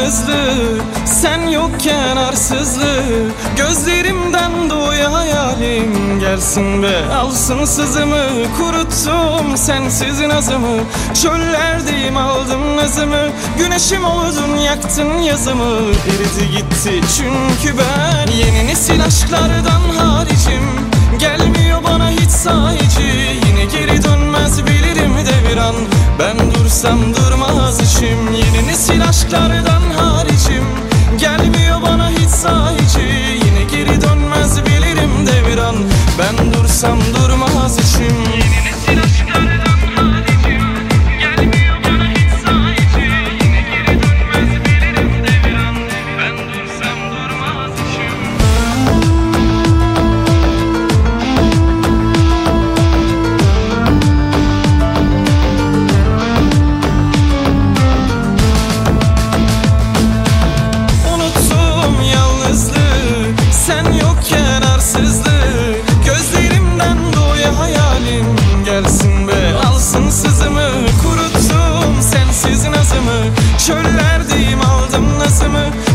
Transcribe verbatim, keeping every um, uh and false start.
yalnızlığı, sen yokken arsızlığı. Gözlerimden doğuyor hayalim, gelsin ve alsın sızımı. Kuruttum sensiz nazımı, çöllerdeyim aldım nazımı. Güneşim oldun yaktın yazımı, eridi gitti çünkü ben yeni nesil aşklardan haricim. Gelmiyor bana hiç sahici, yine geri dönmez bilirim de bir an. Ben dursam durmaz işim, yeni nesil aşklardan haricim. Gelmiyor bana hiç sahici, yine geri dönmez bilirim de bir an. Ben dursam durmaz işim, yeni nesil aşklardan haricim. Gelmiyor bana hiç sahici, yine geri dönmez bilirim de bir an. Ben dursam durmaz işim. Sen yokken arsızlığı, gözlerimden doğuyor hayalim. Gelsin ve alsın sızımı, kuruttum sensiz nazımı. Çöllerdeyim aldım nazımı.